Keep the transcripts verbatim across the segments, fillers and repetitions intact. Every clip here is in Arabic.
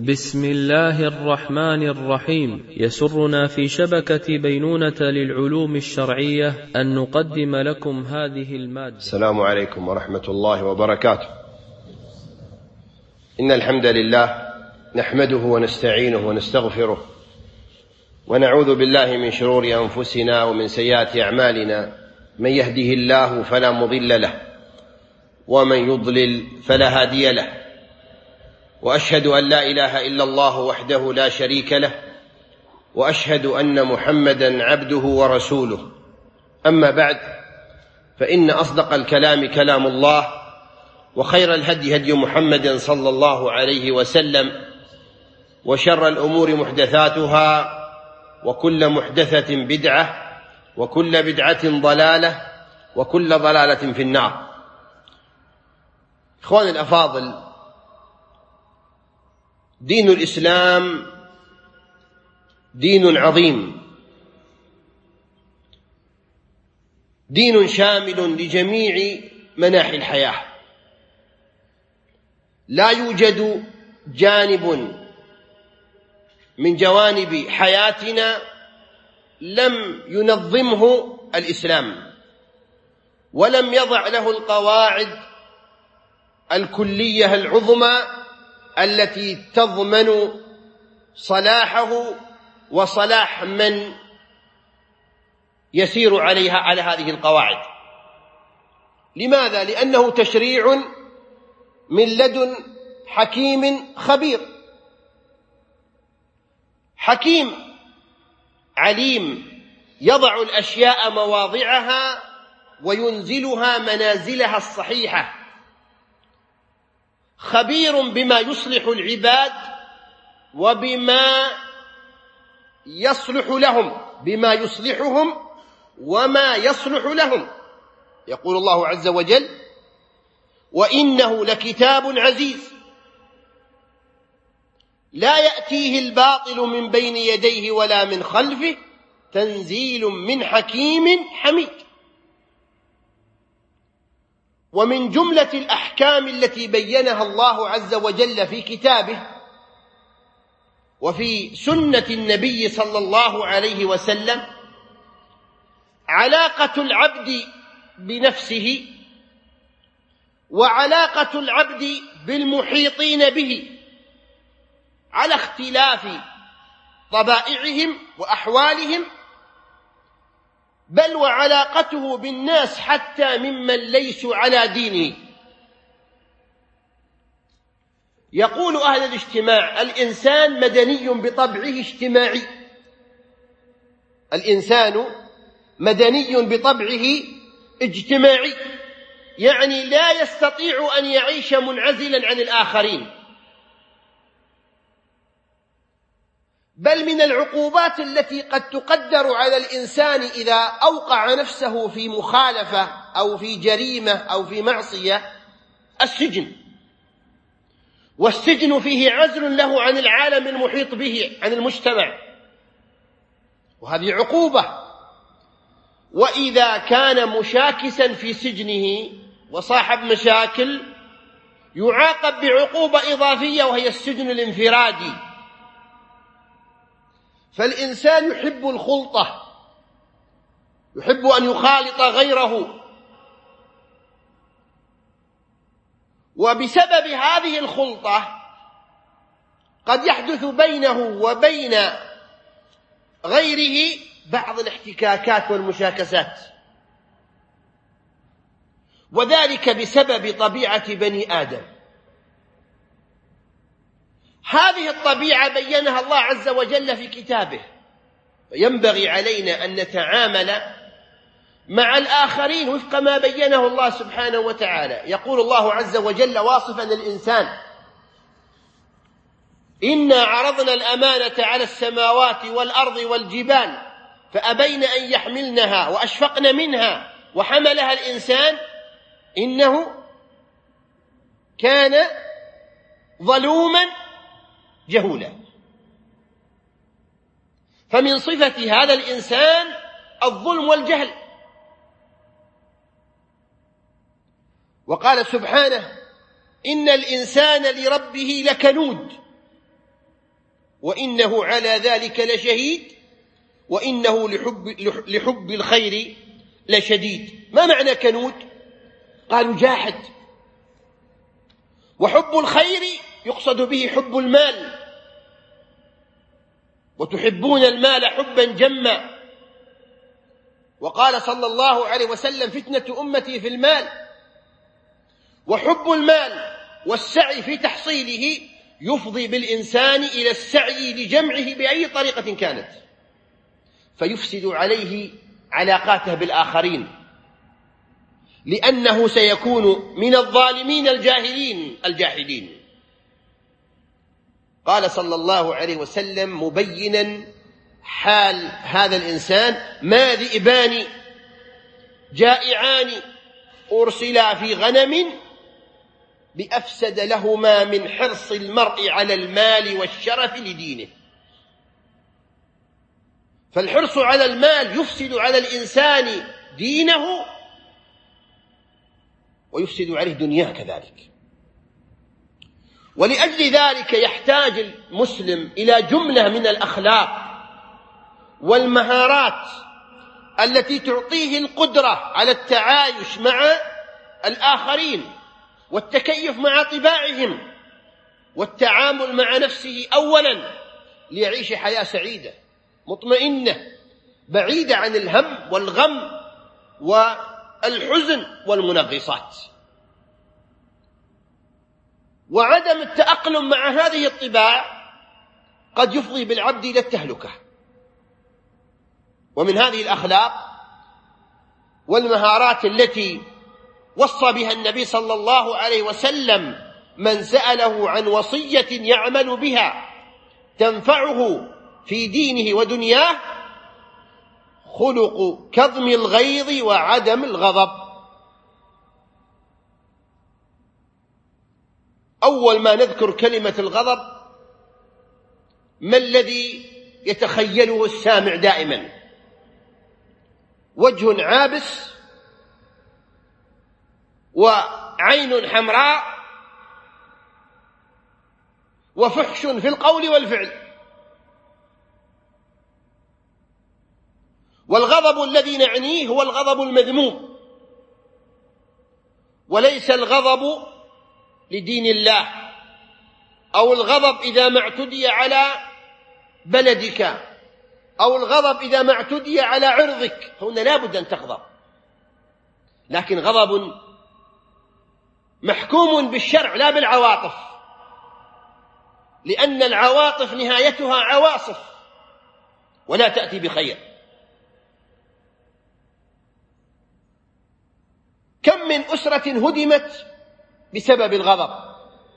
بسم الله الرحمن الرحيم. يسرنا في شبكة بينونة للعلوم الشرعية أن نقدم لكم هذه المادة. السلام عليكم ورحمة الله وبركاته. إن الحمد لله نحمده ونستعينه ونستغفره ونعوذ بالله من شرور أنفسنا ومن سيئات أعمالنا. من يهده الله فلا مضل له ومن يضلل فلا هادي له، وأشهد أن لا إله إلا الله وحده لا شريك له، وأشهد أن محمدا عبده ورسوله. أما بعد، فإن أصدق الكلام كلام الله، وخير الهدي هدي محمد صلى الله عليه وسلم، وشر الأمور محدثاتها، وكل محدثة بدعة، وكل بدعة ضلالة، وكل ضلالة في النار. إخواني الأفاضل، دين الإسلام دين عظيم، دين شامل لجميع مناحي الحياة. لا يوجد جانب من جوانب حياتنا لم ينظمه الإسلام، ولم يضع له القواعد الكلية العظمى التي تضمن صلاحه وصلاح من يسير عليها على هذه القواعد. لماذا؟ لأنه تشريع من لدن حكيم خبير، حكيم عليم، يضع الأشياء مواضعها وينزلها منازلها الصحيحة، خبير بما يصلح العباد وبما يصلح لهم، بما يصلحهم وما يصلح لهم. يقول الله عز وجل: وإنه لكتاب عزيز لا يأتيه الباطل من بين يديه ولا من خلفه تنزيل من حكيم حميد. ومن جملة الأحكام التي بينها الله عز وجل في كتابه وفي سنة النبي صلى الله عليه وسلم علاقة العبد بنفسه، وعلاقة العبد بالمحيطين به على اختلاف طبائعهم وأحوالهم، بل وعلاقته بالناس حتى ممن ليسوا على دينه. يقول أهل الاجتماع: الإنسان مدني بطبعه اجتماعي. الإنسان مدني بطبعه اجتماعي، يعني لا يستطيع أن يعيش منعزلا عن الآخرين. بل من العقوبات التي قد تقدر على الإنسان إذا أوقع نفسه في مخالفة أو في جريمة أو في معصية السجن. والسجن فيه عزل له عن العالم المحيط به، عن المجتمع، وهذه عقوبة. وإذا كان مشاكسا في سجنه وصاحب مشاكل يعاقب بعقوبة إضافية، وهي السجن الانفرادي. فالإنسان يحب الخلطة، يحب أن يخالط غيره، وبسبب هذه الخلطة قد يحدث بينه وبين غيره بعض الاحتكاكات والمشاكسات، وذلك بسبب طبيعة بني آدم. هذه الطبيعة بينها الله عز وجل في كتابه، فينبغي علينا أن نتعامل مع الآخرين وفق ما بينه الله سبحانه وتعالى. يقول الله عز وجل واصفا الإنسان: إنا عرضنا الأمانة على السماوات والأرض والجبال فأبين أن يحملنها وأشفقن منها وحملها الإنسان إنه كان ظلوما جهولا. فمن صفة هذا الإنسان الظلم والجهل. وقال سبحانه: إن الإنسان لربه لكنود. وإنه على ذلك لشهيد وإنه لحب, لحب الخير لشديد. ما معنى كنود؟ قالوا جاحد. وحب الخير يقصد به حب المال، وتحبون المال حبا جما. وقال صلى الله عليه وسلم فتنة أمتي في المال. وحب المال والسعي في تحصيله يفضي بالإنسان إلى السعي لجمعه بأي طريقة كانت، فيفسد عليه علاقاته بالآخرين، لأنه سيكون من الظالمين الجاهلين الجاحدين. قال صلى الله عليه وسلم مبينا حال هذا الإنسان: ما ذئبان جائعان أرسلا في غنم بأفسد لهما من حرص المرء على المال والشرف لدينه. فالحرص على المال يفسد على الإنسان دينه ويفسد عليه دنياه كذلك. ولأجل ذلك يحتاج المسلم إلى جملة من الأخلاق والمهارات التي تعطيه القدرة على التعايش مع الآخرين والتكيف مع طباعهم والتعامل مع نفسه أولا ليعيش حياة سعيدة مطمئنة بعيدة عن الهم والغم والحزن والمنغصات. وعدم التأقلم مع هذه الطباع قد يفضي بالعبد إلى التهلكة. ومن هذه الأخلاق والمهارات التي وصى بها النبي صلى الله عليه وسلم من سأله عن وصية يعمل بها تنفعه في دينه ودنياه: خلق كظم الغيظ وعدم الغضب. أول ما نذكر كلمة الغضب ما الذي يتخيله السامع دائما؟ وجه عابس وعين حمراء وفحش في القول والفعل. والغضب الذي نعنيه هو الغضب المذموم، وليس الغضب لدين الله، أو الغضب إذا ما اعتدي على بلدك، أو الغضب إذا ما اعتدي على عرضك، هنا لا بد أن تغضب، لكن غضب محكوم بالشرع لا بالعواطف، لأن العواطف نهايتها عواصف ولا تأتي بخير. كم من أسرة هدمت بسبب الغضب،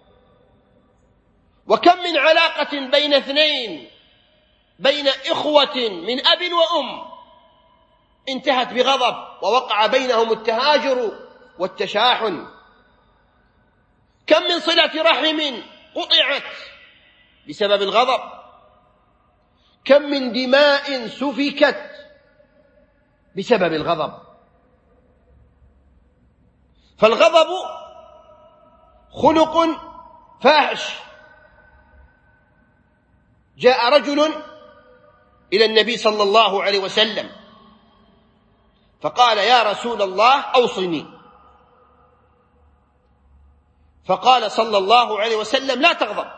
وكم من علاقة بين اثنين، بين إخوة من أب وأم، انتهت بغضب ووقع بينهم التهاجر والتشاحن. كم من صلة رحم قطعت بسبب الغضب، كم من دماء سفكت بسبب الغضب. فالغضب خلق فاحش. جاء رجل إلى النبي صلى الله عليه وسلم فقال: يا رسول الله أوصني. فقال صلى الله عليه وسلم: لا تغضب.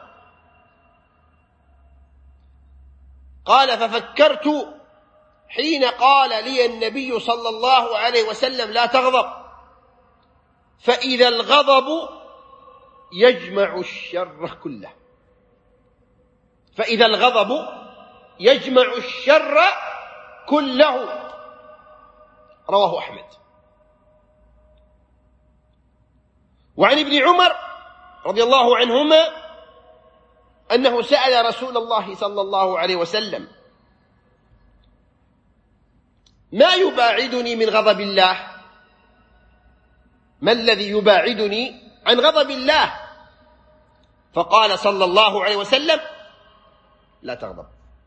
قال: ففكرت حين قال لي النبي صلى الله عليه وسلم لا تغضب، فإذا الغضب يجمع الشر كله. فإذا الغضب يجمع الشر كله. رواه أحمد. وعن ابن عمر رضي الله عنهما أنه سأل رسول الله صلى الله عليه وسلم: ما يباعدني من غضب الله؟ ما الذي يباعدني عن غضب الله؟ فقال صلى الله عليه وسلم: لا تغضب.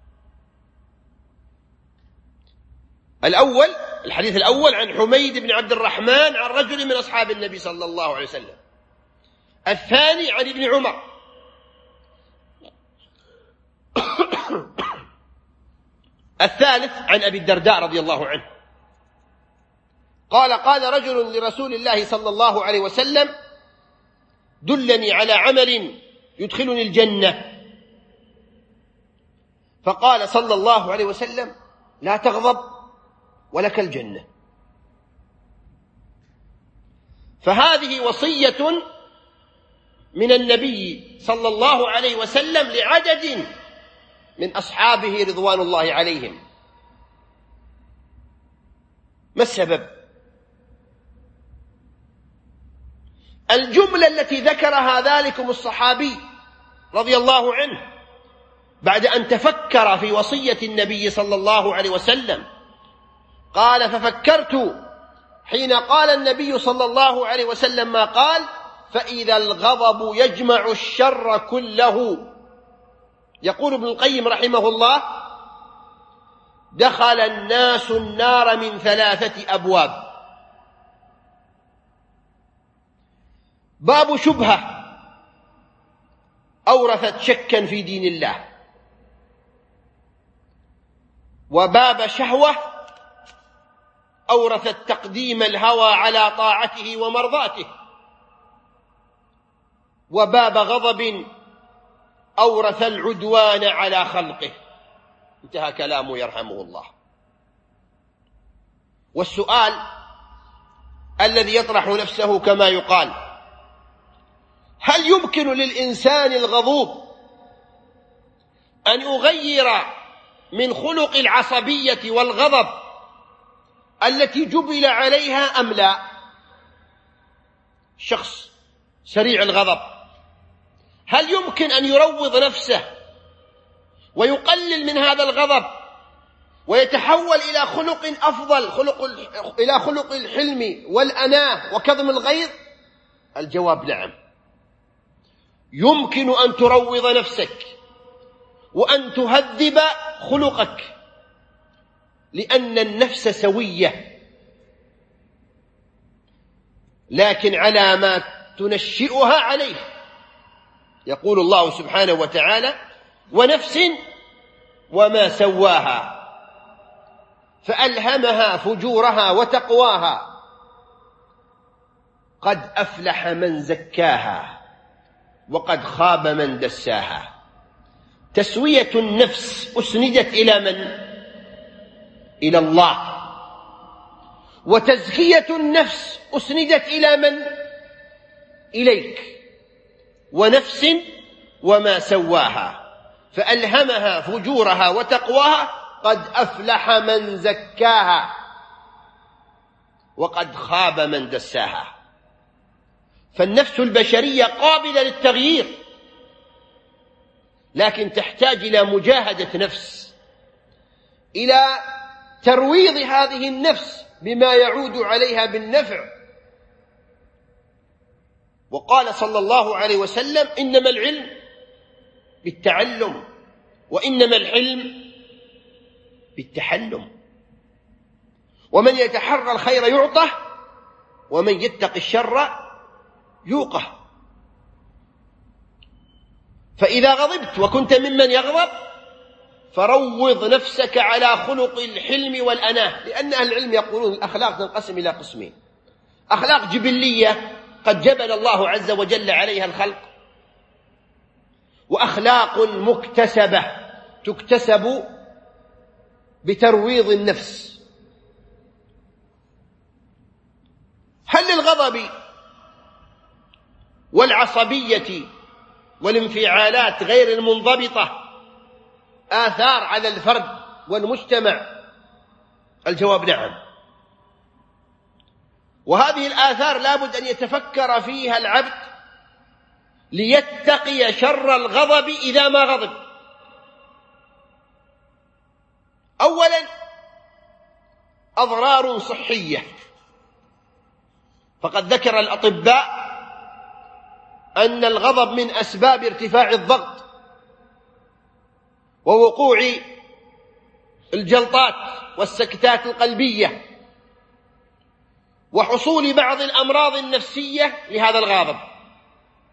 الأول الحديث الأول عن حميد بن عبد الرحمن عن رجل من أصحاب النبي صلى الله عليه وسلم. الثاني عن ابن عمر الثالث عن أبي الدرداء رضي الله عنه قال قال رجل لرسول الله صلى الله عليه وسلم دلني على عمل يدخلني الجنة. فقال صلى الله عليه وسلم لا تغضب ولك الجنة. فهذه وصية من النبي صلى الله عليه وسلم لعدد من أصحابه رضوان الله عليهم. ما السبب؟ الجملة التي ذكرها ذلكم الصحابي رضي الله عنه بعد أن تفكر في وصية النبي صلى الله عليه وسلم قال ففكرت حين قال النبي صلى الله عليه وسلم ما قال فإذا الغضب يجمع الشر كله. يقول ابن القيم رحمه الله دخل الناس النار من ثلاثة أبواب: باب شبهة أورثت شكا في دين الله، وباب شهوة أورثت تقديم الهوى على طاعته ومرضاته، وباب غضب أورث العدوان على خلقه. انتهى كلامه يرحمه الله. والسؤال الذي يطرح نفسه كما يقال: هل يمكن للإنسان الغضوب أن يغير من خلق العصبية والغضب التي جبل عليها أم لا؟ شخص سريع الغضب هل يمكن أن يروض نفسه ويقلل من هذا الغضب ويتحول إلى خلق أفضل، خلق إلى خلق الحلم والأناة وكظم الغيظ؟ الجواب نعم. يمكن أن تروض نفسك وأن تهذب خلقك، لأن النفس سوية، لكن على ما تنشئها عليه. يقول الله سبحانه وتعالى: ونفس وما سواها فألهمها فجورها وتقواها قد أفلح من زكاها وقد خاب من دساها. تسوية النفس أسندت إلى من؟ إلى الله. وتزكية النفس أسندت إلى من؟ إليك. ونفس وما سواها فألهمها فجورها وتقواها قد أفلح من زكاها وقد خاب من دساها. فالنفس البشرية قابلة للتغيير، لكن تحتاج إلى مجاهدة نفس، إلى ترويض هذه النفس بما يعود عليها بالنفع. وقال صلى الله عليه وسلم: إنما العلم بالتعلم وإنما الحلم بالتحلم. ومن يتحرى الخير يعطه ومن يتق الشر يوقه. فإذا غضبت وكنت ممن يغضب فروض نفسك على خلق الحلم والأناة، لأن أهل العلم يقولون الأخلاق تنقسم إلى قسمين: أخلاق جبلية قد جبل الله عز وجل عليها الخلق، وأخلاق مكتسبة تكتسب بترويض النفس. هل للغضب والعصبية والانفعالات غير المنضبطة آثار على الفرد والمجتمع؟ الجواب نعم. وهذه الآثار لابد أن يتفكر فيها العبد ليتقي شر الغضب إذا ما غضب. أولا أضرار صحية، فقد ذكر الأطباء أن الغضب من أسباب ارتفاع الضغط ووقوع الجلطات والسكتات القلبية وحصول بعض الأمراض النفسية لهذا الغاضب.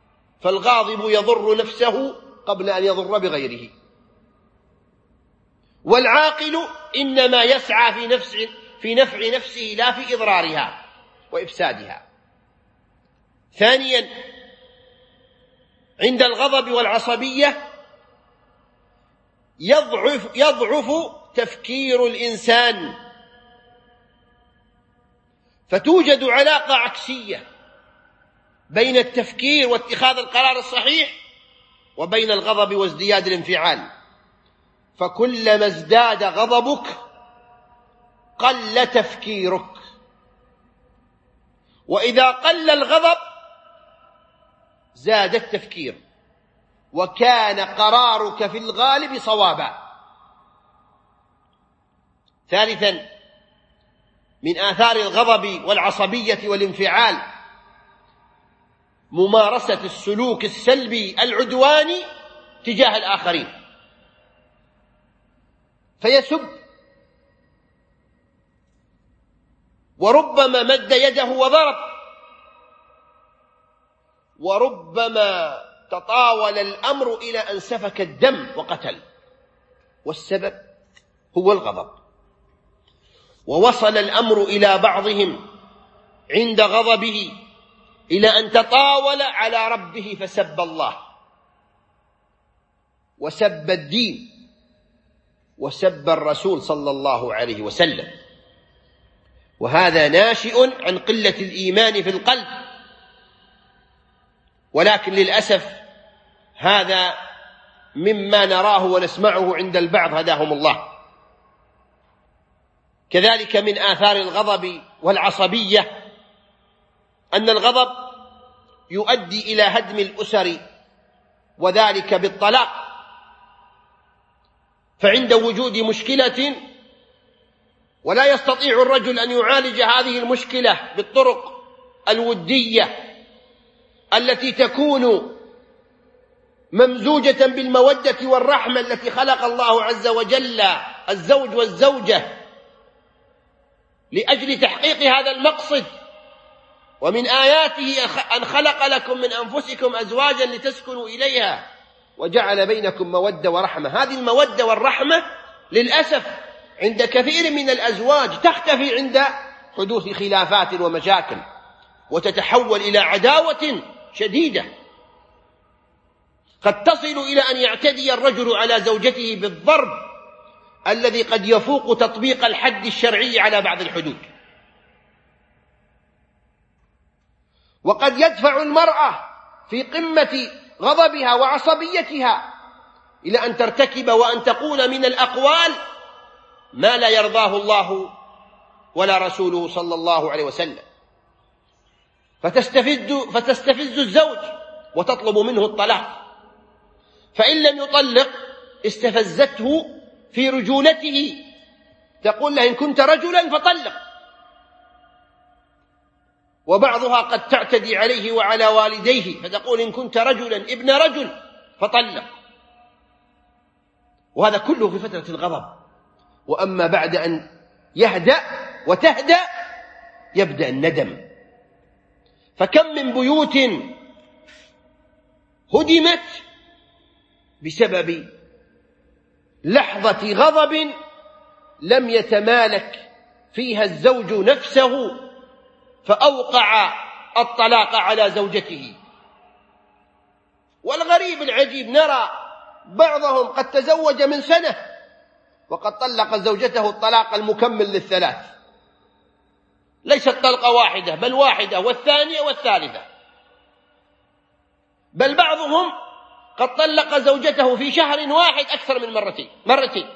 فالغاضب يضر نفسه قبل أن يضر بغيره. والعاقل إنما يسعى في نفس في نفع نفسه لا في إضرارها وإفسادها. ثانيا، عند الغضب والعصبية يضعف, يضعف تفكير الإنسان، فتوجد علاقة عكسية بين التفكير واتخاذ القرار الصحيح وبين الغضب وازدياد الانفعال. فكلما ازداد غضبك قل تفكيرك، وإذا قل الغضب زاد التفكير، وكان قرارك في الغالب صوابا. ثالثا، من آثار الغضب والعصبية والانفعال ممارسة السلوك السلبي العدواني تجاه الآخرين، فيسب، وربما مد يده وضرب، وربما تطاول الأمر إلى أن سفك الدم وقتل، والسبب هو الغضب. ووصل الأمر إلى بعضهم عند غضبه إلى أن تطاول على ربه فسب الله وسب الدين وسب الرسول صلى الله عليه وسلم، وهذا ناشئ عن قلة الإيمان في القلب. ولكن للأسف هذا مما نراه ونسمعه عند البعض هداهم الله. كذلك من آثار الغضب والعصبية أن الغضب يؤدي إلى هدم الأسر، وذلك بالطلاق. فعند وجود مشكلة ولا يستطيع الرجل أن يعالج هذه المشكلة بالطرق الودية التي تكون ممزوجة بالمودة والرحمة التي خلق الله عز وجل الزوج والزوجة لأجل تحقيق هذا المقصد. ومن آياته أن خلق لكم من أنفسكم أزواجا لتسكنوا إليها وجعل بينكم مودة ورحمة. هذه المودة والرحمة للأسف عند كثير من الأزواج تختفي عند حدوث خلافات ومشاكل، وتتحول إلى عداوة شديدة قد تصل إلى أن يعتدي الرجل على زوجته بالضرب الذي قد يفوق تطبيق الحد الشرعي على بعض الحدود. وقد يدفع المرأة في قمة غضبها وعصبيتها إلى أن ترتكب وأن تقول من الأقوال ما لا يرضاه الله ولا رسوله صلى الله عليه وسلم، فتستفز, فتستفز الزوج وتطلب منه الطلاق، فإن لم يطلق استفزته في رجولته، تقول له إن كنت رجلا فطلق. وبعضها قد تعتدي عليه وعلى والديه فتقول إن كنت رجلا ابن رجل فطلق. وهذا كله في فترة الغضب. وأما بعد أن يهدأ وتهدأ يبدأ الندم. فكم من بيوت هدمت بسبب لحظة غضب لم يتمالك فيها الزوج نفسه فأوقع الطلاق على زوجته. والغريب العجيب نرى بعضهم قد تزوج من سنة وقد طلق زوجته الطلاق المكمل للثلاث، ليست طلقة واحدة بل واحدة والثانية والثالثة. بل بعضهم قد طلق زوجته في شهر واحد أكثر من مرتين مرتين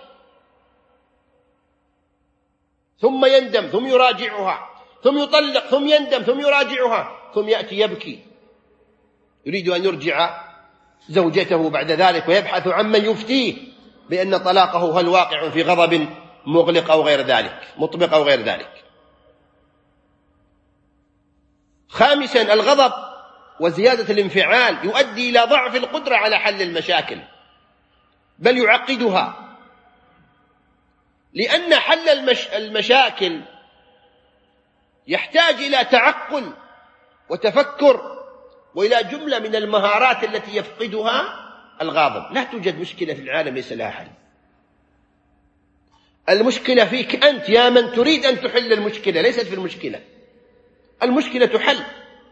ثم يندم ثم يراجعها ثم يطلق ثم يندم ثم يراجعها ثم يأتي يبكي يريد أن يرجع زوجته بعد ذلك ويبحث عمن يفتيه بأن طلاقه هل واقع في غضب مغلق أو غير ذلك مطبق أو غير ذلك. خامسا الغضب وزيادة الانفعال يؤدي إلى ضعف القدرة على حل المشاكل بل يعقدها، لأن حل المش... المشاكل يحتاج إلى تعقل وتفكر وإلى جملة من المهارات التي يفقدها الغاضب. لا توجد مشكلة في العالم ليس لها حل. المشكلة فيك أنت يا من تريد أن تحل المشكلة، ليست في المشكلة. المشكلة تحل،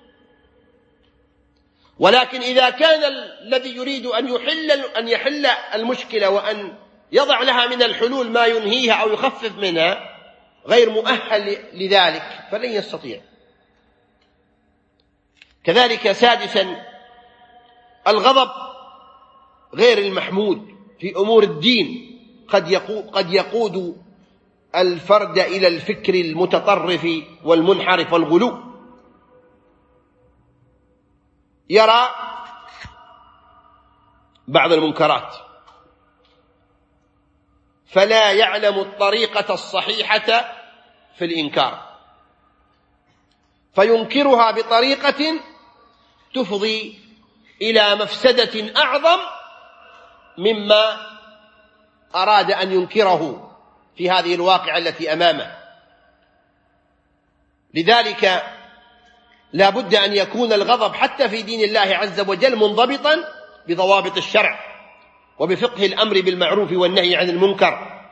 ولكن إذا كان الذي يريد أن يحل أن يحل المشكلة وأن يضع لها من الحلول ما ينهيها أو يخفف منها غير مؤهل لذلك فلن يستطيع. كذلك سادسا الغضب غير المحمود في أمور الدين قد يقود الفرد إلى الفكر المتطرف والمنحرف والغلو. يرى بعض المنكرات فلا يعلم الطريقة الصحيحة في الإنكار فينكرها بطريقة تفضي إلى مفسدة أعظم مما أراد أن ينكره في هذه الواقعة التي أمامه. لذلك لا بد أن يكون الغضب حتى في دين الله عز وجل منضبطا بضوابط الشرع وبفقه الأمر بالمعروف والنهي عن المنكر.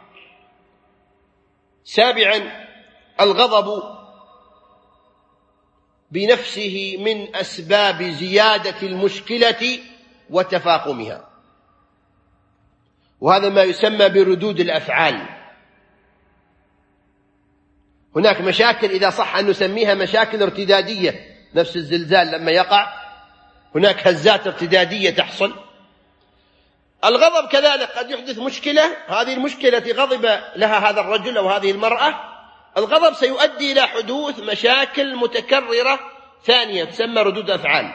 سابعا الغضب بنفسه من أسباب زيادة المشكلة وتفاقمها، وهذا ما يسمى بردود الأفعال. هناك مشاكل إذا صح أن نسميها مشاكل ارتدادية، نفس الزلزال لما يقع هناك هزات ارتدادية تحصل. الغضب كذلك قد يحدث مشكلة، هذه المشكلة غضب لها هذا الرجل أو هذه المرأة، الغضب سيؤدي إلى حدوث مشاكل متكررة ثانية تسمى ردود أفعال.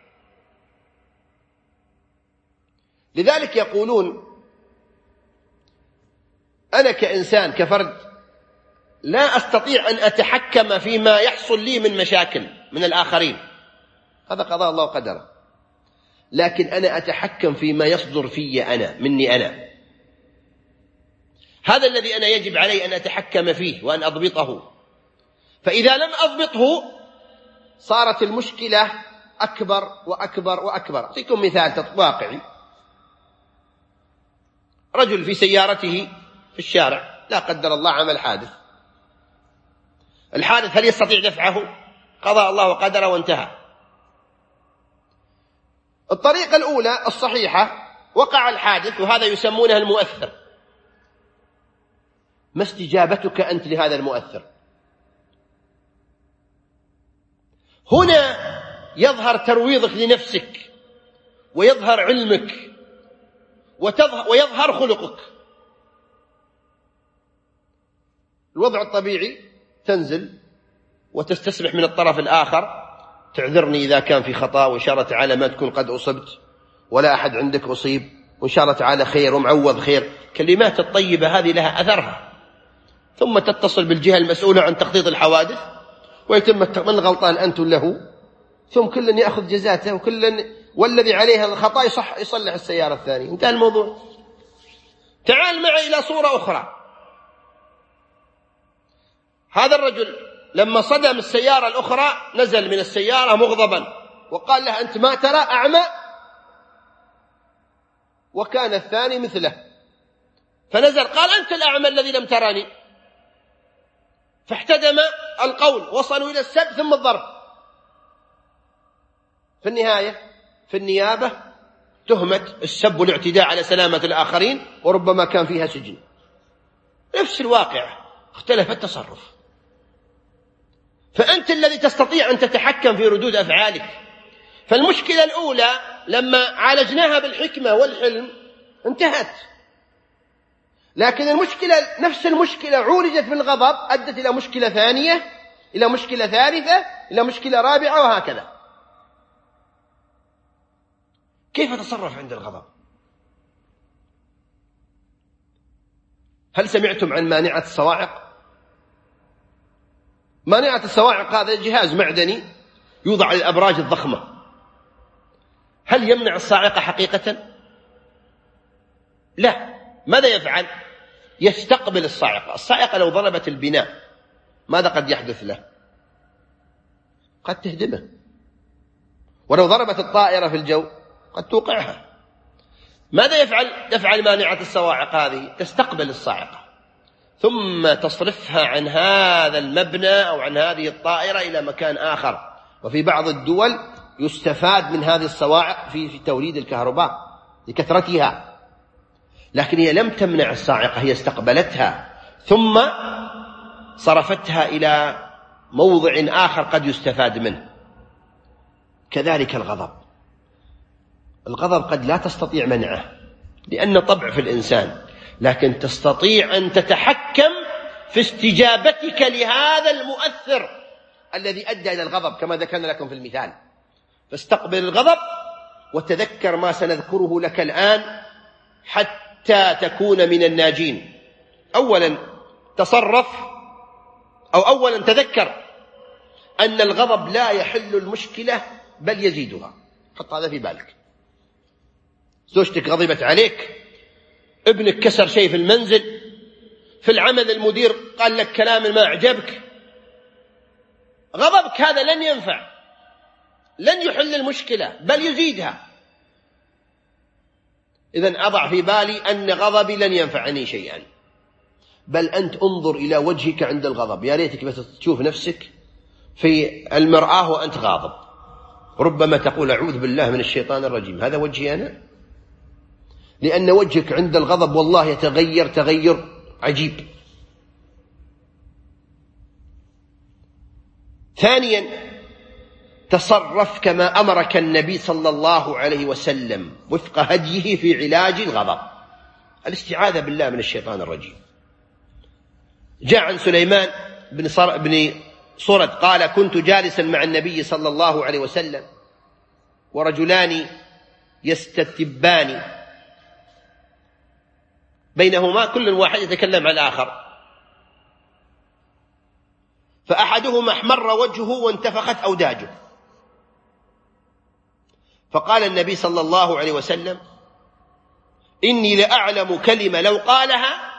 لذلك يقولون أنا كإنسان كفرد لا أستطيع أن أتحكم فيما يحصل لي من مشاكل من الآخرين، هذا قضاء الله وقدره، لكن أنا أتحكم فيما يصدر في أنا مني أنا. هذا الذي أنا يجب علي أن أتحكم فيه وأن أضبطه. فإذا لم أضبطه صارت المشكلة أكبر وأكبر وأكبر. أعطيكم مثال واقعي. رجل في سيارته في الشارع لا قدر الله عمل حادث. الحادث هل يستطيع دفعه؟ قضاء الله وقدره وانتهى. الطريقة الأولى الصحيحة، وقع الحادث وهذا يسمونه المؤثر. ما استجابتك أنت لهذا المؤثر؟ هنا يظهر ترويضك لنفسك ويظهر علمك ويظهر خلقك. الوضع الطبيعي تنزل وتستسمح من الطرف الآخر، تعذرني إذا كان في خطأ وإن شاء الله تعالى ما تكون قد أصبت ولا أحد عندك أصيب وإن شاء الله تعالى خير ومعوض خير. كلمات الطيبة هذه لها أثرها. ثم تتصل بالجهة المسؤولة عن تخطيط الحوادث ويتم من غلطان أنت له، ثم كل يأخذ جزاته وكل والذي عليه الخطأ يصح يصلح السيارة الثانية. انتهى الموضوع. تعال معي إلى صورة أخرى. هذا الرجل لما صدم السيارة الأخرى نزل من السيارة مغضبا وقال له أنت ما ترى أعمى؟ وكان الثاني مثله، فنزل قال أنت الأعمى الذي لم تراني. فاحتدم القول، وصلوا إلى السب ثم الضرب. في النهاية في النيابة تهمة السب والاعتداء على سلامة الآخرين وربما كان فيها سجن. نفس الواقع، اختلف التصرف. فأنت الذي تستطيع أن تتحكم في ردود أفعالك. فالمشكلة الأولى لما عالجناها بالحكمة والحلم انتهت، لكن المشكلة نفس المشكلة عولجت بالغضب أدت إلى مشكلة ثانية، إلى مشكلة ثالثة، إلى مشكلة رابعة، وهكذا. كيف تصرف عند الغضب؟ هل سمعتم عن مانعة الصواعق؟ مانعة الصواعق هذا جهاز معدني يوضع على الأبراج الضخمة. هل يمنع الصاعقة حقيقة؟ لا. ماذا يفعل؟ يستقبل الصاعقة. الصاعقة لو ضربت البناء ماذا قد يحدث له؟ قد تهدمه. ولو ضربت الطائرة في الجو قد توقعها. ماذا يفعل؟ تفعل مانعة الصواعق هذه تستقبل الصاعقة ثم تصرفها عن هذا المبنى أو عن هذه الطائرة إلى مكان آخر. وفي بعض الدول يستفاد من هذه الصواعق في توليد الكهرباء لكثرتها، لكن هي لم تمنع الصاعقة، هي استقبلتها ثم صرفتها إلى موضع آخر قد يستفاد منه. كذلك الغضب، الغضب قد لا تستطيع منعه لأن طبع في الإنسان، لكن تستطيع أن تتحكم في استجابتك لهذا المؤثر الذي أدى إلى الغضب كما ذكرنا لكم في المثال. فاستقبل الغضب وتذكر ما سنذكره لك الآن حتى تكون من الناجين. أولا تصرف أو أولا تذكر أن الغضب لا يحل المشكلة بل يزيدها. حط هذا في بالك. زوجتك غضبت عليك، ابنك كسر شيء في المنزل، في العمل المدير قال لك كلام ما أعجبك، غضبك هذا لن ينفع، لن يحل المشكلة بل يزيدها. إذن أضع في بالي أن غضبي لن ينفعني شيئا، بل أنت انظر إلى وجهك عند الغضب. يا ريتك بس تشوف نفسك في المرآة وأنت غاضب، ربما تقول أعوذ بالله من الشيطان الرجيم، هذا وجهي أنا؟ لأن وجهك عند الغضب والله يتغير تغير عجيب. ثانيا تصرف كما أمرك النبي صلى الله عليه وسلم وفق هديه في علاج الغضب، الاستعاذة بالله من الشيطان الرجيم. جاء عن سليمان بن, صر... بن صرد قال كنت جالسا مع النبي صلى الله عليه وسلم ورجلان يستتبان بينهما كل واحد يتكلم عن الآخر، فأحدهما احمر وجهه وانتفخت أوداجه، فقال النبي صلى الله عليه وسلم إني لأعلم كلمة لو قالها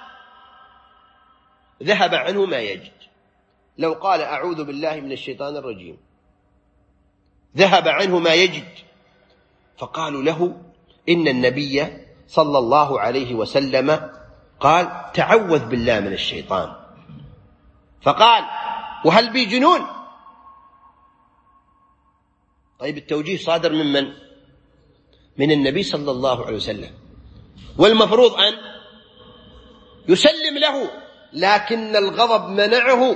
ذهب عنه ما يجد. لو قال أعوذ بالله من الشيطان الرجيم ذهب عنه ما يجد. فقالوا له إن النبي صلى الله عليه وسلم قال تعوذ بالله من الشيطان. فقال وهل بي جنون؟ طيب التوجيه صادر من من؟ من النبي صلى الله عليه وسلم، والمفروض أن يسلم له، لكن الغضب منعه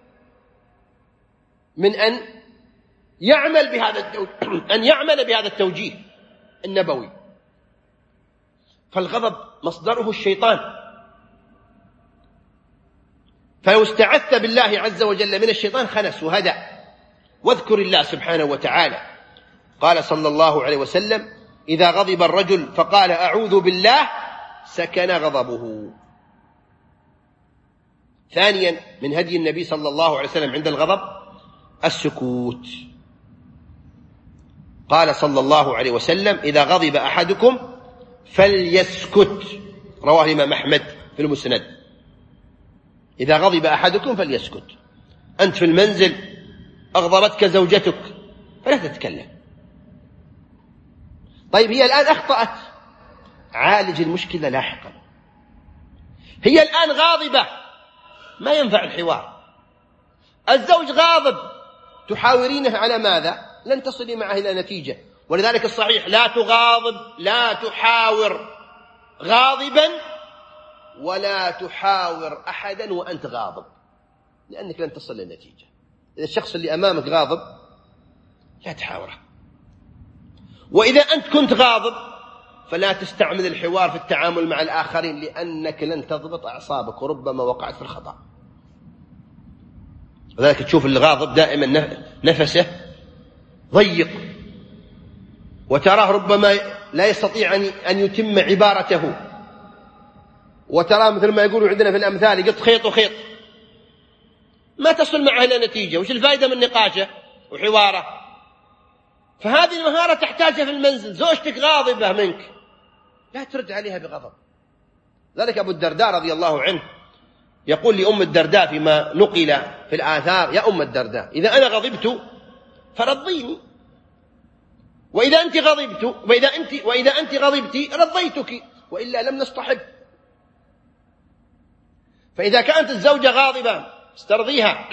من أن يعمل بهذا التوجيه أن يعمل بهذا التوجيه النبوي. فالغضب مصدره الشيطان، فلو استعذت بالله عز وجل من الشيطان خنس وهدأ. واذكر الله سبحانه وتعالى. قال صلى الله عليه وسلم إذا غضب الرجل فقال أعوذ بالله سكن غضبه. ثانيا من هدي النبي صلى الله عليه وسلم عند الغضب السكوت. قال صلى الله عليه وسلم إذا غضب أحدكم فليسكت، رواه الإمام أحمد في المسند. إذا غضب أحدكم فليسكت. أنت في المنزل أغضبتك زوجتك فلا تتكلم. طيب هي الآن أخطأت، عالج المشكلة لاحقا. هي الآن غاضبة، ما ينفع الحوار. الزوج غاضب، تحاورينه على ماذا؟ لن تصلي معه إلى نتيجة. ولذلك الصحيح لا تغاضب، لا تحاور غاضبا ولا تحاور أحدا وأنت غاضب، لأنك لن تصل للنتيجة. إذا الشخص اللي أمامك غاضب لا تحاوره، وإذا أنت كنت غاضب فلا تستعمل الحوار في التعامل مع الآخرين، لأنك لن تضبط أعصابك وربما وقعت في الخطأ. لذلك تشوف الغاضب دائما نفسه ضيق، وتراه ربما لا يستطيع أن يتم عبارته، وتراه مثل ما يقولوا عندنا في الأمثال يقط خيط وخيط، ما تصل معه إلى نتيجة. وش الفائدة من نقاشه وحواره؟ فهذه المهارة تحتاجها في المنزل. زوجتك غاضبة منك لا ترد عليها بغضب. ذلك أبو الدرداء رضي الله عنه يقول لأم الدرداء فيما نقل في الآثار يا أم الدرداء إذا أنا غضبت فرضيني، وإذا أنت غضبت وإذا أنت وإذا أنت غضبتي رضيتك، وإلا لم نصطحب. فإذا كانت الزوجة غاضبة استرضيها،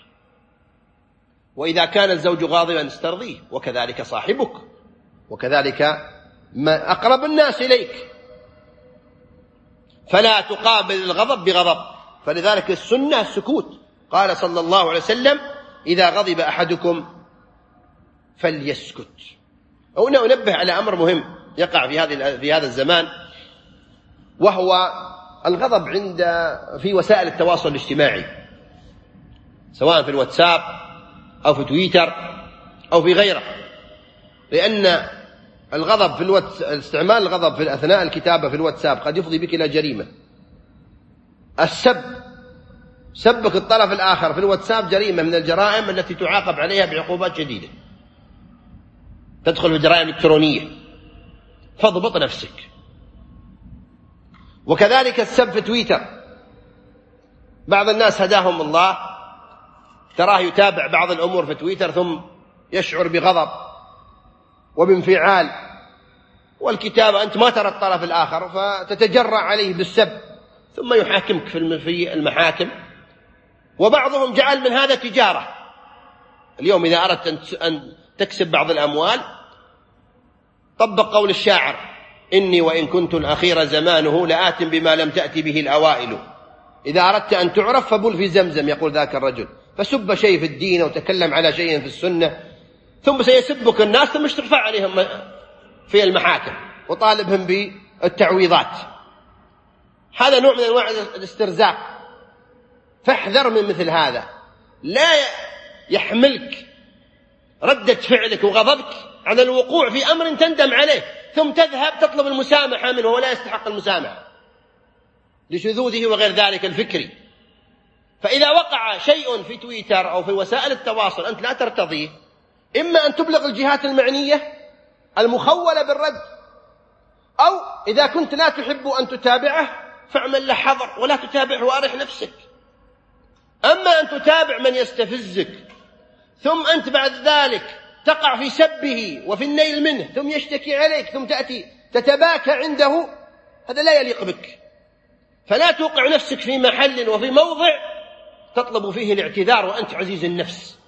وإذا كان الزوج غاضبا استرضيه، وكذلك صاحبك، وكذلك ما أقرب الناس إليك، فلا تقابل الغضب بغضب. فلذلك السنة السكوت. قال صلى الله عليه وسلم: إذا غضب أحدكم فليسكت. هنا أنبه على أمر مهم يقع في هذه في هذا الزمان، وهو الغضب عند في وسائل التواصل الاجتماعي، سواء في الواتساب أو في تويتر أو في غيره. لأن الغضب في الواتس... استعمال الغضب في أثناء الكتابة في الواتساب قد يفضي بك إلى جريمة. السب، سبك الطرف الآخر في الواتساب جريمة من الجرائم التي تعاقب عليها بعقوبات شديدة، تدخل في الجرائم الإلكترونية، فاضبط نفسك. وكذلك السب في تويتر، بعض الناس هداهم الله تراه يتابع بعض الأمور في تويتر ثم يشعر بغضب وبانفعال، والكتابة أنت ما ترى الطرف الآخر فتتجرأ عليه بالسب، ثم يحاكمك في المحاكم. وبعضهم جعل من هذا تجارة. اليوم إذا أردت أن تكسب بعض الأموال طبق قول الشاعر: إني وإن كنت الأخير زمانه لآت بما لم تأتي به الأوائل. إذا أردت أن تعرف فبل في زمزم، يقول ذاك الرجل. فسب شيء في الدين وتكلم على شيء في السنة، ثم سيسبك الناس، ثم ترفع عليهم في المحاكم وطالبهم بالتعويضات. هذا نوع من أنواع الاسترزاق، فاحذر من مثل هذا. لا يحملك ردة فعلك وغضبك على الوقوع في أمر تندم عليه، ثم تذهب تطلب المسامحة منه ولا يستحق المسامحة لشذوذه وغير ذلك الفكري. فإذا وقع شيء في تويتر أو في وسائل التواصل أنت لا ترتضيه، إما أن تبلغ الجهات المعنية المخولة بالرد، أو إذا كنت لا تحب أن تتابعه فاعمل له حظر ولا تتابعه وأرح نفسك. أما أن تتابع من يستفزك ثم أنت بعد ذلك تقع في سبه وفي النيل منه ثم يشتكي عليك ثم تأتي تتباكى عنده، هذا لا يليق بك. فلا توقع نفسك في محل وفي موضع تطلب فيه الاعتذار وأنت عزيز النفس.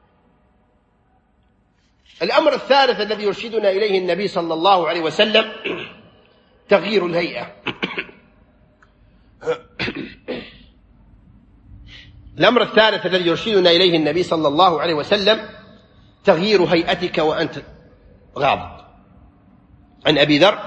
الأمر الثالث الذي يرشدنا إليه النبي صلى الله عليه وسلم تغيير الهيئة. الأمر الثالث الذي يرشدنا إليه النبي صلى الله عليه وسلم تغيير هيئتك وأنت غاضب. عن أبي ذر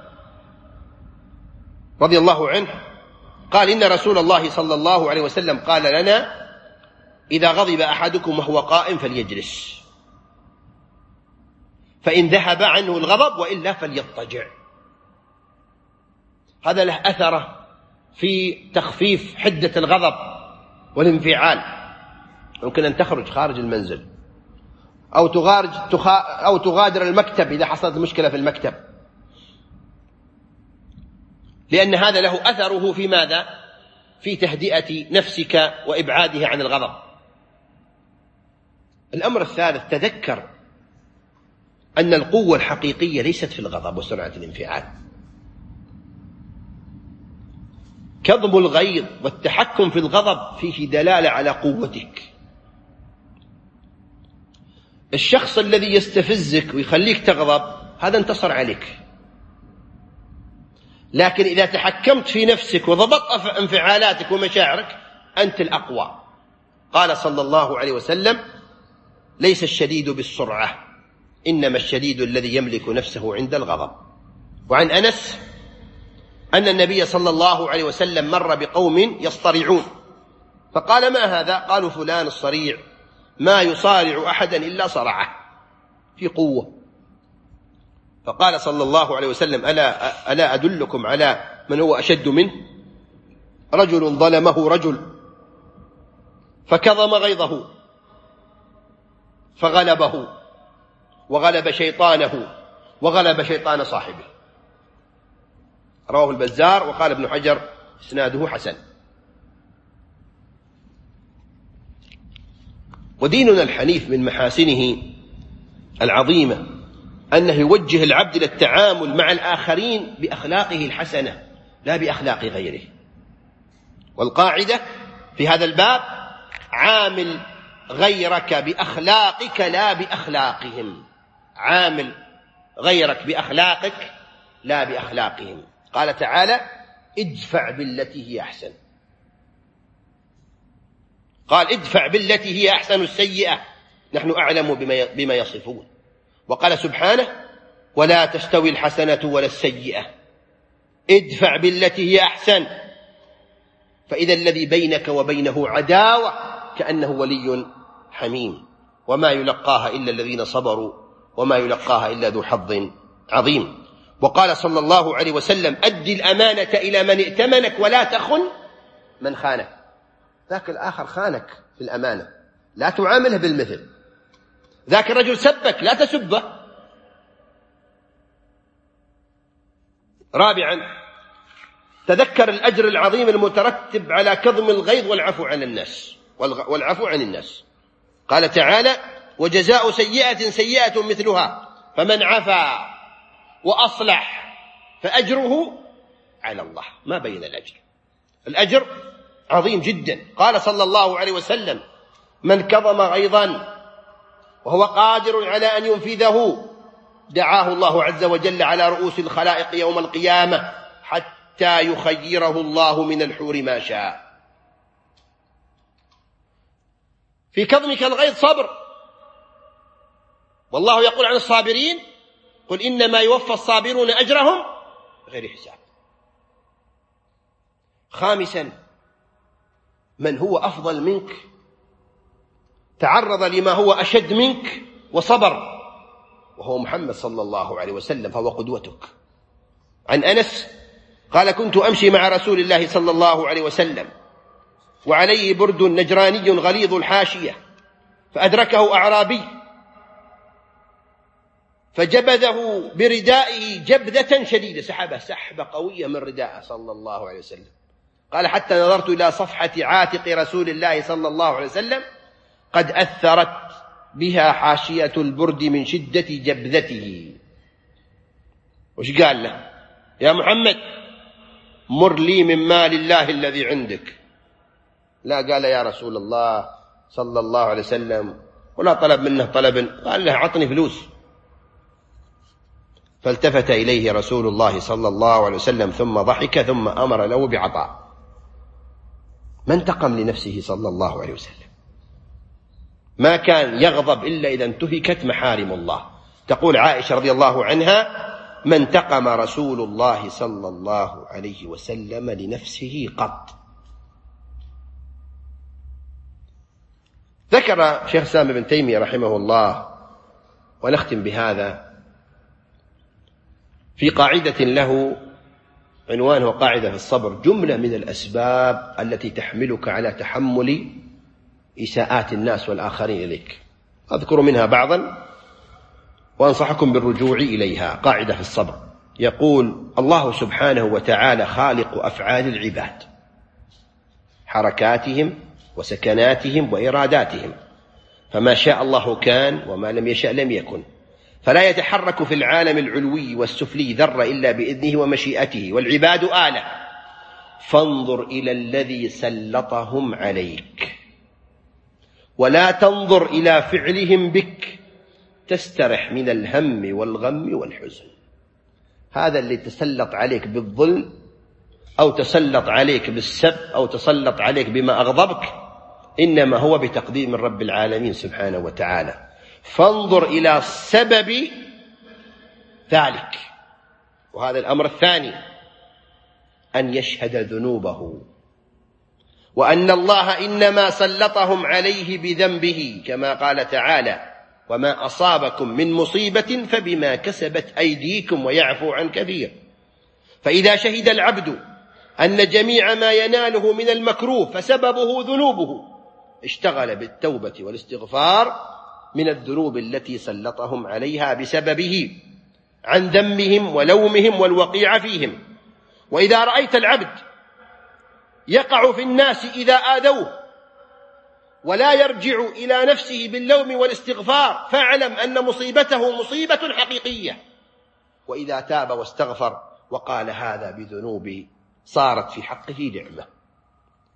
رضي الله عنه قال: إن رسول الله صلى الله عليه وسلم قال لنا: إذا غضب أحدكم وهو قائم فليجلس، فإن ذهب عنه الغضب وإلا فليضطجع. هذا له أثره في تخفيف حدة الغضب والانفعال. ممكن أن تخرج خارج المنزل أو تغارج أو تغادر المكتب إذا حصلت مشكلة في المكتب، لأن هذا له أثره في ماذا؟ في تهدئة نفسك وإبعادها عن الغضب. الأمر الثالث تذكر أن القوة الحقيقية ليست في الغضب وسرعة الانفعال. كظم الغيظ والتحكم في الغضب فيه دلالة على قوتك. الشخص الذي يستفزك ويخليك تغضب هذا انتصر عليك، لكن إذا تحكمت في نفسك وضبطت انفعالاتك ومشاعرك أنت الأقوى. قال صلى الله عليه وسلم: ليس الشديد بالسرعة، إنما الشديد الذي يملك نفسه عند الغضب. وعن أنس أن النبي صلى الله عليه وسلم مر بقوم يصطرعون فقال: ما هذا؟ قالوا: فلان الصريع، ما يصارع أحدا إلا صرعه، في قوة. فقال صلى الله عليه وسلم: ألا, ألا أدلكم على من هو أشد منه؟ رجل ظلمه رجل فكظم غيظه فغلبه وغلب شيطانه وغلب شيطان صاحبه. رواه البزار، وقال ابن حجر إسناده حسن. وديننا الحنيف من محاسنه العظيمة أنه يوجه العبد إلى التعامل مع الآخرين بأخلاقه الحسنة لا بأخلاق غيره. والقاعدة في هذا الباب: عامل غيرك بأخلاقك لا بأخلاقهم. عامل غيرك بأخلاقك لا بأخلاقهم. قال تعالى: ادفع بالتي هي أحسن. قال: ادفع بالتي هي أحسن السيئة نحن أعلم بما يصفون. وقال سبحانه: ولا تستوي الحسنة ولا السيئة ادفع بالتي هي أحسن فإذا الذي بينك وبينه عداوة كأنه ولي حميم. وما يلقاها إلا الذين صبروا وما يلقاها إلا ذو حظ عظيم. وقال صلى الله عليه وسلم: أدي الأمانة إلى من ائتمنك ولا تخن من خانك. ذاك الآخر خانك في الأمانة، لا تعامله بالمثل. ذاك الرجل سبك، لا تسبه. رابعا: تذكر الأجر العظيم المترتب على كظم الغيظ والعفو عن الناس والعفو عن الناس. قال تعالى: وجزاء سيئة سيئة مثلها فمن عفا وأصلح فأجره على الله. ما بين الأجر، الأجر عظيم جدا. قال صلى الله عليه وسلم: من كظم غيظا وهو قادر على أن ينفذه دعاه الله عز وجل على رؤوس الخلائق يوم القيامة حتى يخيره الله من الحور ما شاء. في كظمك الغيظ صبر، والله يقول عن الصابرين: قل إنما يوفى الصابرون أجرهم بغير حساب. خامسا: من هو أفضل منك تعرض لما هو أشد منك وصبر، وهو محمد صلى الله عليه وسلم، فهو قدوتك. عن أنس قال: كنت أمشي مع رسول الله صلى الله عليه وسلم وعليه برد نجراني غليظ الحاشية، فأدركه أعرابي فجبذه بردائه جبذة شديدة، سحبه سحبة قوية من رداءه صلى الله عليه وسلم. قال: حتى نظرت إلى صفحة عاتق رسول الله صلى الله عليه وسلم قد أثرت بها حاشية البرد من شدة جبذته. وش قال له؟ يا محمد مر لي من مال الله الذي عندك. لا قال يا رسول الله صلى الله عليه وسلم، ولا طلب منه طلب، قال له أعطني فلوس. فالتفت إليه رسول الله صلى الله عليه وسلم ثم ضحك ثم أمر له بعطاء. ما انتقم لنفسه صلى الله عليه وسلم، ما كان يغضب إلا إذا انتهكت محارم الله. تقول عائشة رضي الله عنها: ما انتقم رسول الله صلى الله عليه وسلم لنفسه قط. ذكر شيخ الإسلام ابن تيمية رحمه الله، ونختم بهذا، في قاعدة له عنوانه قاعدة في الصبر، جملة من الأسباب التي تحملك على تحمل إساءات الناس والآخرين إليك. أذكر منها بعضا وأنصحكم بالرجوع إليها. قاعدة في الصبر يقول: الله سبحانه وتعالى خالق أفعال العباد، حركاتهم وسكناتهم وإراداتهم، فما شاء الله كان وما لم يشأ لم يكن، فلا يتحرك في العالم العلوي والسفلي ذرة إلا بإذنه ومشيئته، والعباد آلة، فانظر إلى الذي سلطهم عليك ولا تنظر إلى فعلهم بك تسترح من الهم والغم والحزن. هذا اللي تسلط عليك بالظلم أو تسلط عليك بالسب أو تسلط عليك بما أغضبك إنما هو بتقدير من رب العالمين سبحانه وتعالى. فانظر إلى سبب ذلك. وهذا الأمر الثاني: أن يشهد ذنوبه، وأن الله إنما سلطهم عليه بذنبه، كما قال تعالى: وما أصابكم من مصيبة فبما كسبت أيديكم ويعفو عن كثير. فإذا شهد العبد أن جميع ما يناله من المكروه فسببه ذنوبه اشتغل بالتوبة والاستغفار من الذنوب التي سلطهم عليها بسببه عن ذمهم ولومهم والوقيع فيهم. وإذا رأيت العبد يقع في الناس إذا آذوه ولا يرجع إلى نفسه باللوم والاستغفار فاعلم أن مصيبته مصيبة حقيقية. وإذا تاب واستغفر وقال هذا بذنوبي صارت في حقه نعمة.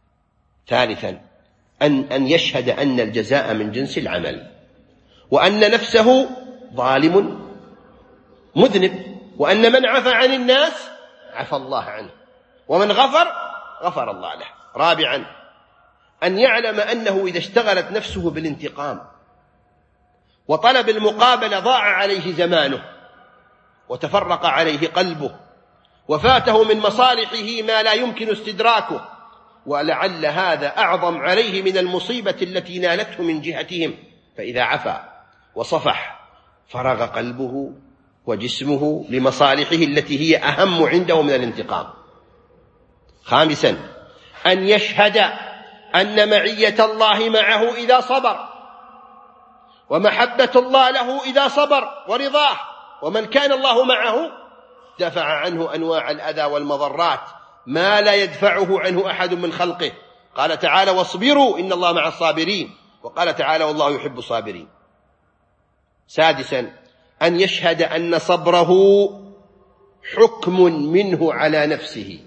ثالثا أن, أن يشهد أن الجزاء من جنس العمل، وأن نفسه ظالم مذنب، وأن من عفى عن الناس عفى الله عنه، ومن غفر غفر الله له. رابعا أن يعلم أنه إذا اشتغلت نفسه بالانتقام وطلب المقابلة ضاع عليه زمانه، وتفرق عليه قلبه، وفاته من مصالحه ما لا يمكن استدراكه، ولعل هذا أعظم عليه من المصيبة التي نالته من جهتهم. فإذا عفا وصفح فرغ قلبه وجسمه لمصالحه التي هي أهم عنده من الانتقام. خامسا أن يشهد أن معية الله معه إذا صبر، ومحبة الله له إذا صبر، ورضاه. ومن كان الله معه دفع عنه أنواع الأذى والمضرات ما لا يدفعه عنه أحد من خلقه. قال تعالى: واصبروا إن الله مع الصابرين، وقال تعالى: والله يحب الصابرين. سادسا أن يشهد أن صبره حكم منه على نفسه،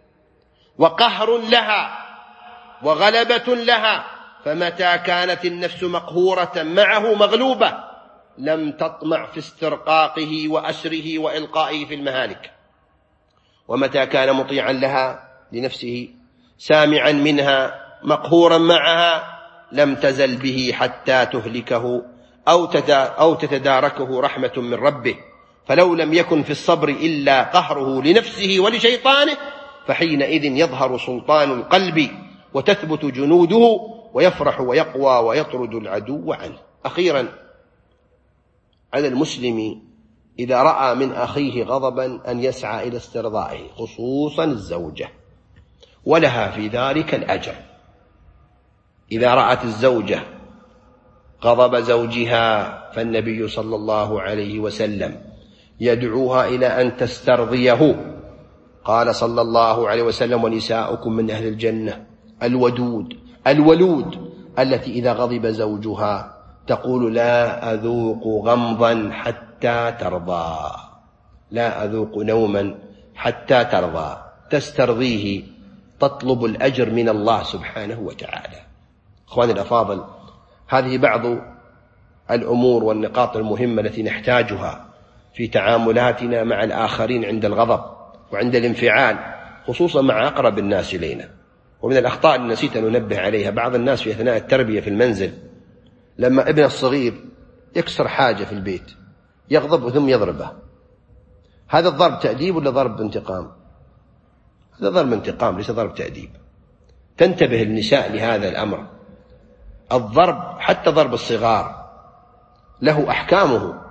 وقهر لها، وغلبة لها، فمتى كانت النفس مقهورة معه مغلوبة لم تطمع في استرقاقه وأسره وإلقائه في المهالك، ومتى كان مطيعا لها لنفسه سامعا منها مقهورا معها لم تزل به حتى تهلكه أو تتداركه رحمة من ربه. فلو لم يكن في الصبر إلا قهره لنفسه ولشيطانه فحينئذ يظهر سلطان القلب وتثبت جنوده ويفرح ويقوى ويطرد العدو عنه. أخيرا على المسلم إذا رأى من أخيه غضبا أن يسعى إلى استرضائه، خصوصا الزوجة، ولها في ذلك الأجر. إذا رأت الزوجة غضب زوجها فالنبي صلى الله عليه وسلم يدعوها إلى أن تسترضيه. قال صلى الله عليه وسلم: ونساؤكم من أهل الجنة الودود الولود التي إذا غضب زوجها تقول: لا أذوق غمضا حتى ترضى، لا أذوق نوما حتى ترضى، تسترضيه، تطلب الأجر من الله سبحانه وتعالى. أخواني الأفاضل، هذه بعض الأمور والنقاط المهمة التي نحتاجها في تعاملاتنا مع الآخرين عند الغضب وعند الانفعال، خصوصا مع أقرب الناس إلينا. ومن الأخطاء اللي نسيت أن ننبه عليها، بعض الناس في أثناء التربية في المنزل لما ابن الصغير يكسر حاجة في البيت يغضب ثم يضربه. هذا الضرب تأديب ولا ضرب انتقام؟ هذا ضرب انتقام ليس ضرب تأديب. تنتبه النساء لهذا الأمر. الضرب حتى ضرب الصغار له أحكامه،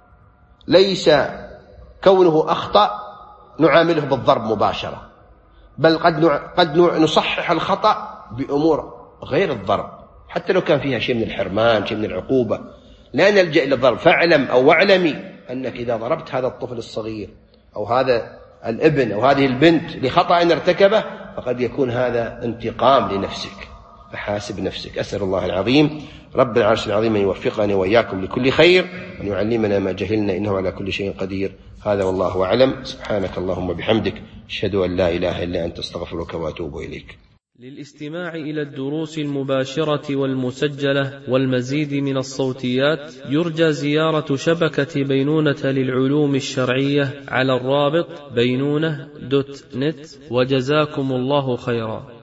ليس كونه أخطأ نعامله بالضرب مباشرة، بل قد قد نصحح الخطأ بأمور غير الضرب حتى لو كان فيها شيء من الحرمان، شيء من العقوبة، لا نلجأ إلى الضرب. فاعلم أو واعلمي أنك إذا ضربت هذا الطفل الصغير أو هذا الابن أو هذه البنت لخطأ ارتكبه فقد يكون هذا انتقام لنفسك، فحاسب نفسك. أسأل الله العظيم رب العرش العظيم أن يوفقني وإياكم لكل خير، وأن يعلمنا ما جهلنا، إنه على كل شيء قدير. هذا والله أعلم. سبحانك اللهم وبحمدك، أشهد أن لا إله إلا أنت، أستغفرك وأتوب إليك. للاستماع إلى الدروس المباشرة والمسجلة والمزيد من الصوتيات يرجى زيارة شبكة بينونة للعلوم الشرعية على الرابط بينونة دوت نت. وجزاكم الله خيرا.